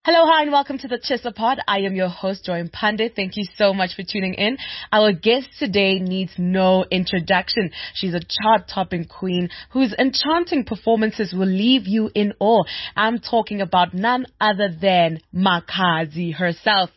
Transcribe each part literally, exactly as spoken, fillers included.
Hello, hi, and welcome to the Chisa Pod. I am your host, Joy Pandey. Thank you so much for tuning in. Our guest today needs no introduction. She's a chart-topping queen whose enchanting performances will leave you in awe. I'm talking about none other than Makhadzi herself.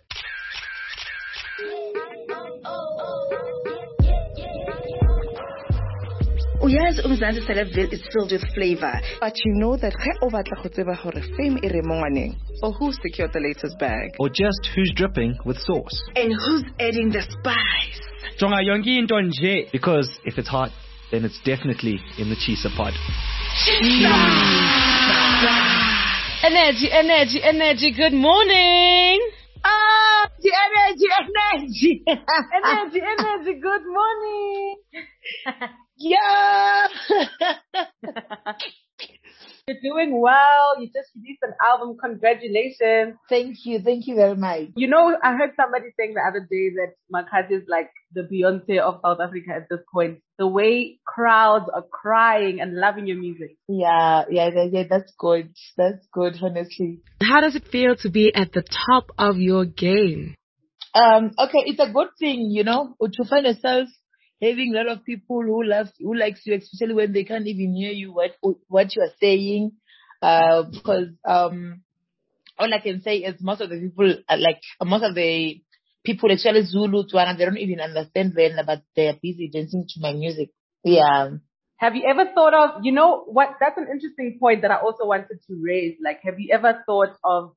Uyazi uMzansi Celebville is filled with flavor, but you know that ge o batla go tseba hore fame e re mo ngwaneng, or who secured the latest bag, or just who's dripping with sauce, and who's adding the spice. Jonga yonke into nje. Because if it's hot, then it's definitely in the Chisa Pod. Energy, energy, energy. Good morning. Ah, the energy, energy, energy, energy. Good morning. Yeah. You're doing well. You just released an album. Congratulations. Thank you. Thank you very much. You know, I heard somebody saying the other day that Makhadzi is like the Beyonce of South Africa at this point. The way crowds are crying and loving your music. Yeah, yeah, yeah, yeah, that's good. That's good, honestly. How does it feel to be at the top of your game? Um, okay, it's a good thing, you know, to find yourself having a lot of people who love, who likes you, especially when they can't even hear you, what what you are saying. Uh, because um, all I can say is most of the people, are like most of the people, especially Zulu, Tswana, they don't even understand Venda, but they are busy dancing to my music. Yeah. Have you ever thought of, you know, what? That's an interesting point that I also wanted to raise. Like, have you ever thought of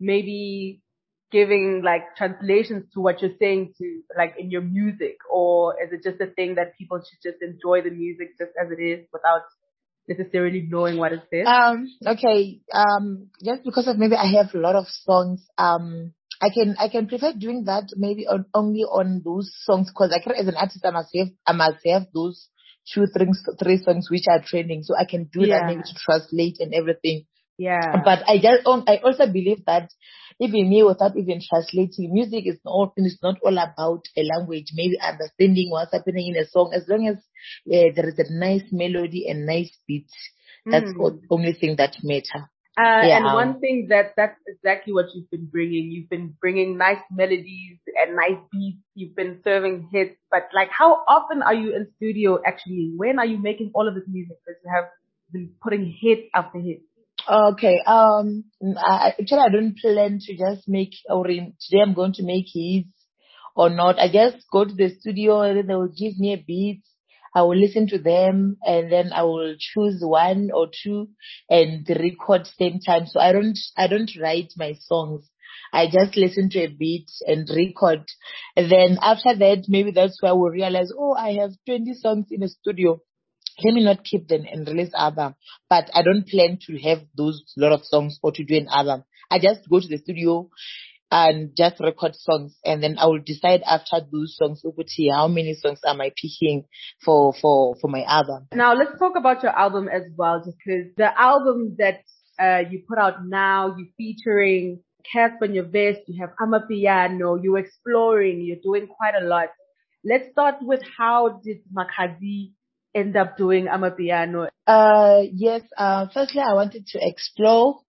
maybe giving like translations to what you're saying to like in your music, or is it just a thing that people should just enjoy the music just as it is without necessarily knowing what it says? Um, okay. Um, just because of maybe I have a lot of songs, um, I can, I can prefer doing that maybe on, only on those songs, because I can, as an artist, I must have, I must have those two, three, three songs which are trending, so I can do yeah. that maybe to translate and everything. Yeah. But I just, I also believe that even me, without even translating, music is not, it's not all about a language, maybe understanding what's happening in a song. As long as uh, there is a nice melody and nice beat, that's mm. the only thing that matters. Uh, yeah. And one thing that, that's exactly what you've been bringing. You've been bringing nice melodies and nice beats. You've been serving hits. But like, how often are you in studio actually? When are you making all of this music? Because you have been putting hit after hit. Okay. Um. I, actually, I don't plan to just make, or in, today I'm going to make hits or not. I just go to the studio and then they will give me a beat. I will listen to them and then I will choose one or two and record same time. So I don't, I don't write my songs. I just listen to a beat and record. And then after that, maybe that's where I will realize, oh, I have twenty songs in the studio. Let me not keep them and release album. But I don't plan to have those lot of songs or to do an album. I just go to the studio and just record songs, and then I will decide after those songs, how many songs am I picking for, for, for my album. Now let's talk about your album as well, just because the album that uh, you put out now, you're featuring Casper on your vest, you have Amapiano, you're exploring, you're doing quite a lot. Let's start with how did Makhadzi end up doing Amapiano? Uh, yes, uh, firstly, I wanted to explore.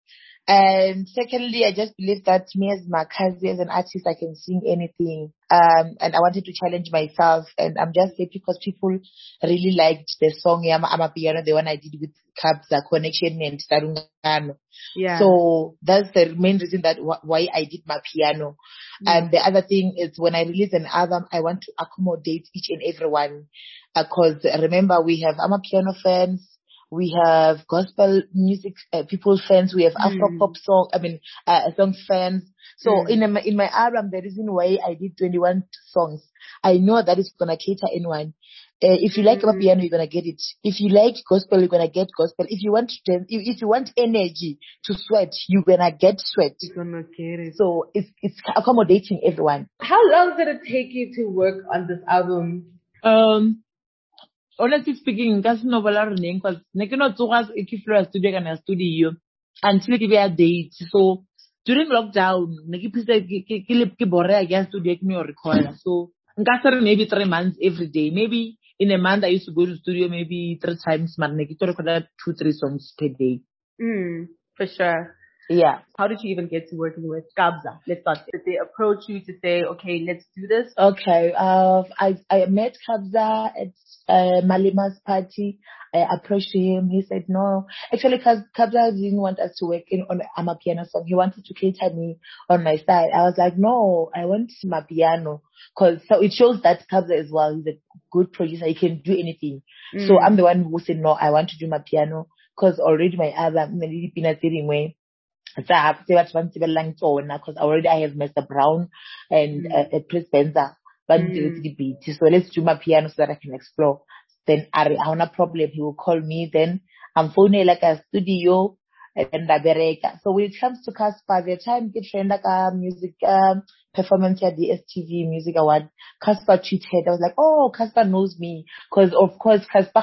And secondly, I just believe that me as Makhadzi, as an artist, I can sing anything. Um, and I wanted to challenge myself. And I'm just happy because people really liked the song Yama Amapiano, the one I did with Kabza Connection and Sarungano. Yeah. So that's the main reason that wh- why I did my piano. Yeah. And the other thing is when I release an album, I want to accommodate each and everyone. Because uh, remember, we have Amapiano fans. We have gospel music uh, people fans. We have mm. Afro pop song. I mean, uh, song fans. So mm. in a, in my album, the reason why I did twenty-one songs, I know that it's gonna cater anyone. Uh, if you like mm. piano, you're gonna get it. If you like gospel, you're gonna get gospel. If you want to, if, if you want energy to sweat, you're gonna get sweat. You're gonna get it. So it's it's accommodating everyone. How long did it take you to work on this album? Um. Honestly speaking, that's not a name because I cannot talk as if you a studio and a studio until you get a date. So during lockdown, I guess to get me a recorder. So maybe three months every day. Maybe in a month I used to go to the studio maybe three times, but I record two, three songs per day. Mm, for sure. Yeah. How did you even get to working with Kabza? Let's start. Did they approach you to say, okay, let's do this? Okay. Uh, I I met Kabza at uh, Malima's party. I approached him. He said no. Actually, Kaz- Kabza didn't want us to work in on a Amapiano song. He wanted to cater me on my side. I was like, no, I want my piano, cause so it shows that Kabza as well. He's a good producer. He can do anything. Mm. So I'm the one who said no. I want to do my piano, cause already my other way. Because already I have Mister Brown and Mm. uh, uh, Chris Benza, but Mm. the beat. So let's do my piano so that I can explore. Then I have a problem. He will call me. Then I'm phoning like a studio and the bereka. So when it comes to Casper, the time get trained like a music um, performance at the S T V Music Award, Casper tweeted. I was like, oh, Casper knows me, because of course Casper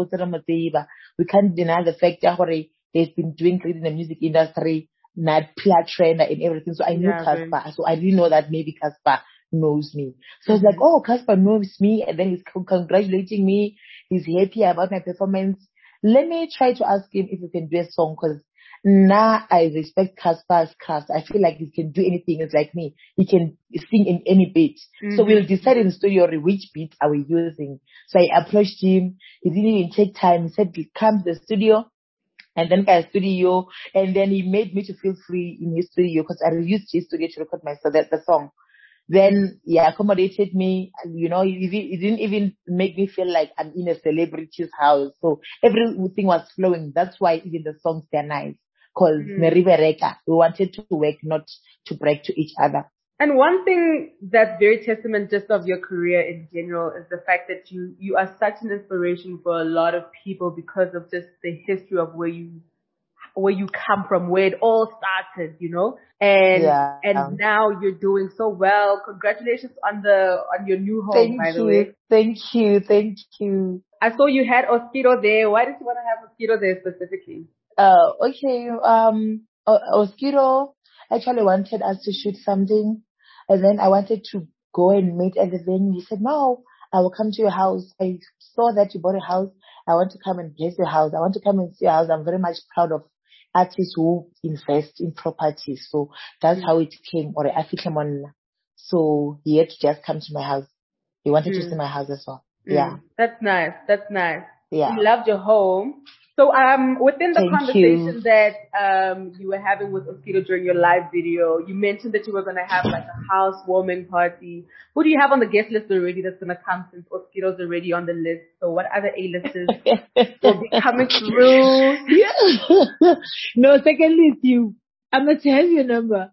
we can't deny the fact that they've been doing great in the music industry, not plat trainer and everything. So I knew Yeah, Casper. right. So I didn't know that maybe Casper knows me. So I was Mhm. like, oh, Casper knows me, and then he's con- congratulating me. He's happy about my performance. Let me try to ask him if he can do a song, because now I respect Casper's craft. I feel like he can do anything. It's like me. He can sing in any beat. So Mhm. we'll decide in the studio which beat are we using. So I approached him. He didn't even take time. He said, come to the studio. And then I studio, and then he made me to feel free in his studio, because I used his studio to record my so that the song. Then he accommodated me, you know, he, he didn't even make me feel like I'm in a celebrity's house. So everything was flowing. That's why even the songs, they're nice. Cause Mhm. we wanted to work, not to break to each other. And one thing that's very testament just of your career in general is the fact that you, you are such an inspiration for a lot of people because of just the history of where you, where you come from, where it all started, you know? And, Yeah. and now you're doing so well. Congratulations on the, on your new home, Thank by the you. way. Thank you. Thank you. I saw you had Oskido there. Why did you want to have Oskido there specifically? Uh, okay. Um, O- Oskido actually wanted us to shoot something, and then I wanted to go and meet at the venue. He said, no, I will come to your house. I saw that you bought a house. I want to come and bless your house. I want to come and see your house. I'm very much proud of artists who invest in properties. So that's Mm. how it came, or I came on. So he had to just come to my house. He wanted to see Mm. my house as well. Mm. Yeah. That's nice. That's nice. Yeah. We loved your home. So um, within the Thank conversation you. that um, you were having with Oskido during your live video, you mentioned that you were going to have like a housewarming party. Who do you have on the guest list already that's going to come, since Oskido's already on the list? So what other A-listers will be coming through? Yeah. No, secondly, it's you. I'm going to have your number.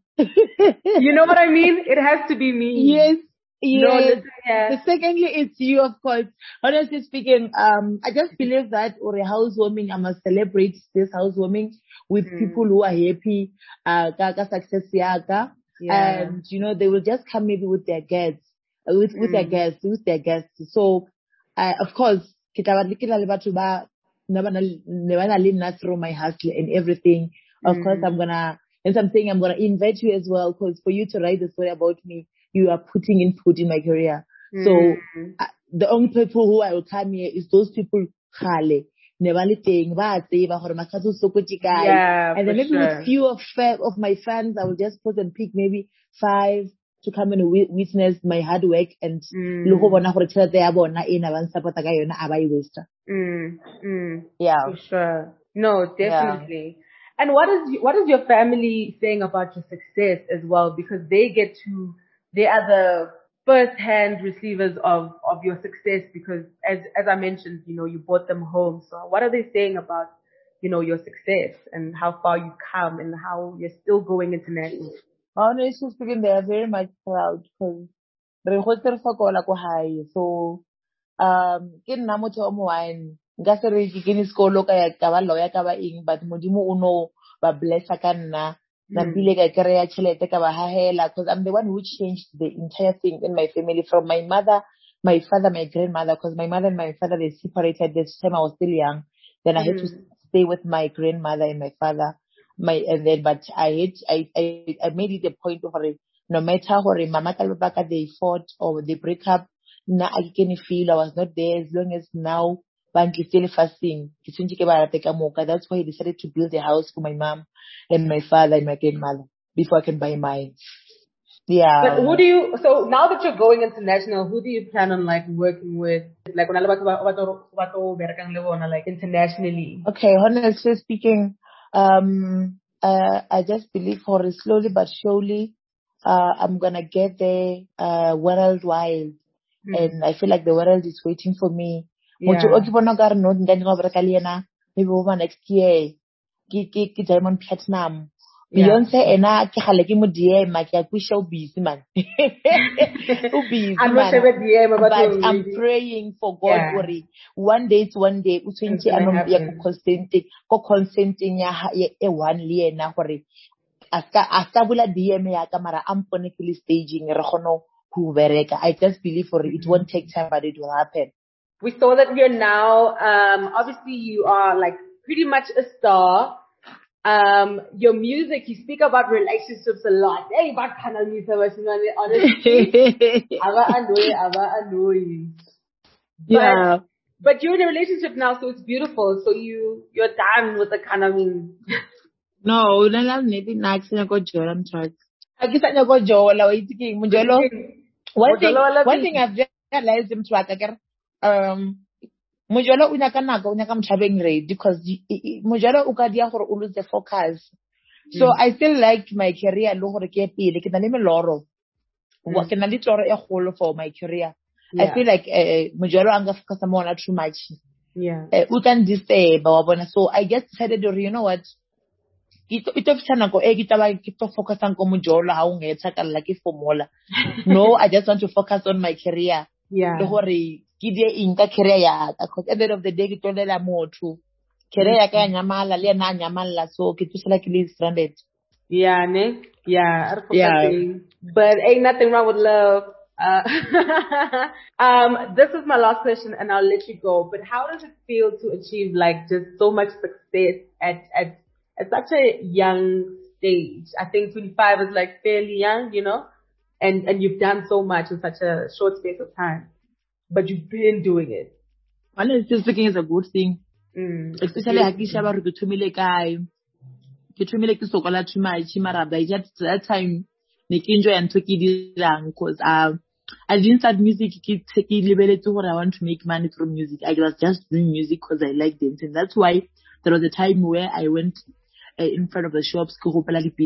You know what I mean? It has to be me. Yes. No, Yes. listen here. The secondly, it's you, of course. Honestly speaking, um, I just believe that or a housewarming, I must celebrate this housewarming with Mm. people who are happy, uh, kaka success yaka. Yeah. And, you know, they will just come maybe with their guests, uh, with, with their Mm. guests, with their guests. So, uh, of course, kita ba- kita le batho ba- na ba na le- ne ba na le nna through my hustle and everything. Of course, Mm. I'm gonna, and so I'm saying I'm gonna invite you as well, because for you to write the story about me, you are putting input in my career. So Mm. uh, the only people who I will come here is those people khale ne ba le teng ba tseba gore makatso sokoti kae. Yeah, And then for maybe sure. with few of fa- of my fans, I will just put and pick maybe five to come and wi- witness my hard work and le go Mm. bona gore tšhelete ya bona e na ba nsupporta ka yona a ba e waste. Mm. Mm. Yeah. For sure. No, Yeah. definitely. And what is what is your family saying about your success as well? Because they get to, they are the first-hand receivers of of your success. Because as as I mentioned, you know, you brought them home. So what are they saying about, you know, your success and how far you've come and how you're still going international? Honestly speaking, they are very much proud because re gotse re sokola ko hae. So um ke nna motho o mo wine nka se re ke kene sekolo ka ya ka ba lawyer ka ba eng, but modimo o no ba blessa ka nna na Mm. bile ka kry-a tšhelete ka ba hahela, because I'm the one who changed the entire thing in my family, from my mother, my father, my grandmother, because my mother and my father, they separated this time I was still young. Then I had to Mm. stay with my grandmother and my father, my and then but I had I I, I made it a point of it, no matter hore mama ka le baka they fought or they break up, na I can feel I was not there, as long as now still fasting. That's why he decided to build a house for my mom and my father and my grandmother before I can buy mine. Yeah. But who do you, so now that you're going international, who do you plan on like working with? Like, like internationally? Okay, honestly speaking, um, uh, I just believe for slowly but surely, uh, I'm gonna get there, uh, worldwide. Hmm. And I feel like the world is waiting for me. Yeah. Maybe over next year, Diamond Platinum. Beyonce ena ke gale ke mo D M ke a kwisha o busy man. O busy man. But I'm praying for God for it. One day to one day u twenty anom ya ko consenting ko consenting ya e one le ena gore aska aska bula D M ya ka mara am phonecally staging re gono go bereka. I just believe for it, it won't take time but it will happen. We saw that you're now um obviously you are like pretty much a star. Um, your music, you speak about relationships a lot. Hey, but honestly, ava annoy, ava annoy. Yeah. But you're in a relationship now, so it's beautiful. So you, you're done with the kind of mean. No, I don't need it. Next, I go join. I'm sorry. I guess I go join. One thing, one thing I've realized in track, um. Mojolo unaka nako unaka mchabeng rate because mojolo ukadia gore u lose the focus. So I still like my career lo gore ke pele ke na le meloro. Wa ke na le toro e golo for my career. I feel like uh, mojolo anga focus more on too much. Yeah. Uh, we can disturb ba bona. So I just decided to, you know what? Ito ito fitana ko e kitaba kito focus on ko mojolo ha o ngetsa ka la ke formula. No, I just want to focus on my career. Yeah. Lo gore Gidia inka career because at the end of the day kita lela more true. Career ka nyamala le na nyamala so kita sila kili stranded. Yeah, ne? Yeah, yeah. But ain't nothing wrong with love. Uh, um, this is my last question and I'll let you go. But how does it feel to achieve like just so much success at, at, at such a young stage? I think twenty-five is like fairly young, you know, and, and you've done so much in such a short space of time. But you've been doing it. Honestly speaking, is a good thing. Mm, Especially Hakisha Baru to Tumile Kai. Kitumile Kisokola Chuma Chimara by that time Nikinjo and Toki Dilang because um I didn't start music taking liberty to what I want to make money from music. I was just doing music because I like dancing. That's why there was a time where I went uh, in front of the shops so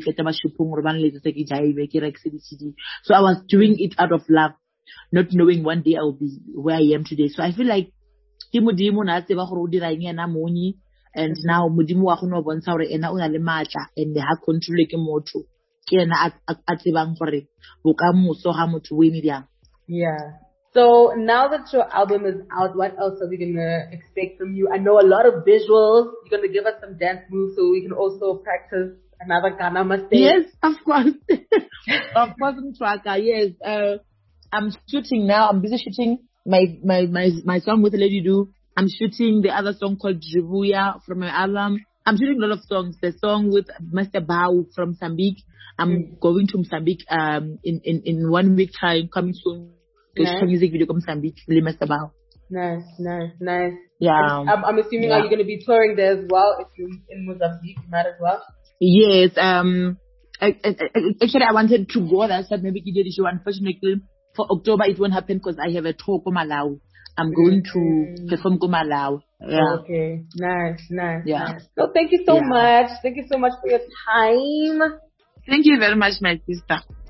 I was doing it out of love. Not knowing one day I'll be where I am today. So I feel like Mudimu na tseba gore o dira eng na moni and now Mudimu wa gona bontsha gore ena o na le matla and ha control ke motho ke ena a tsebang gore bokamoso ga motho o eme. Yeah. So now that your album is out, what else are we gonna expect from you? I know a lot of visuals. You're gonna give us some dance moves so we can also practice another Ghana mistake. Yes, of course. Of course, Tracker. Yes. Uh, I'm shooting now. I'm busy shooting my, my, my, my song with Lady Do. I'm shooting the other song called Jibuya from my album. I'm shooting a lot of songs. The song with Mister Bao from Mozambique. I'm mm. going to Mozambique, um, in, in, in one week time, coming soon. To nice. Shoot a music video from Mozambique, Mister Bao. Nice, nice, nice. Yeah. I'm, I'm assuming yeah. Are you going to be touring there as well? If you're in Mozambique, you might as well. Yes, um, I, I, I, actually I wanted to go there, so maybe you did the show. Unfortunately, for October, it won't happen because I have a tour for Malawi. I'm going mm-hmm. to perform for Malawi. Yeah. Okay. Nice, nice, yeah. nice. So thank you so yeah. much. Thank you so much for your time. Thank you very much, my sister.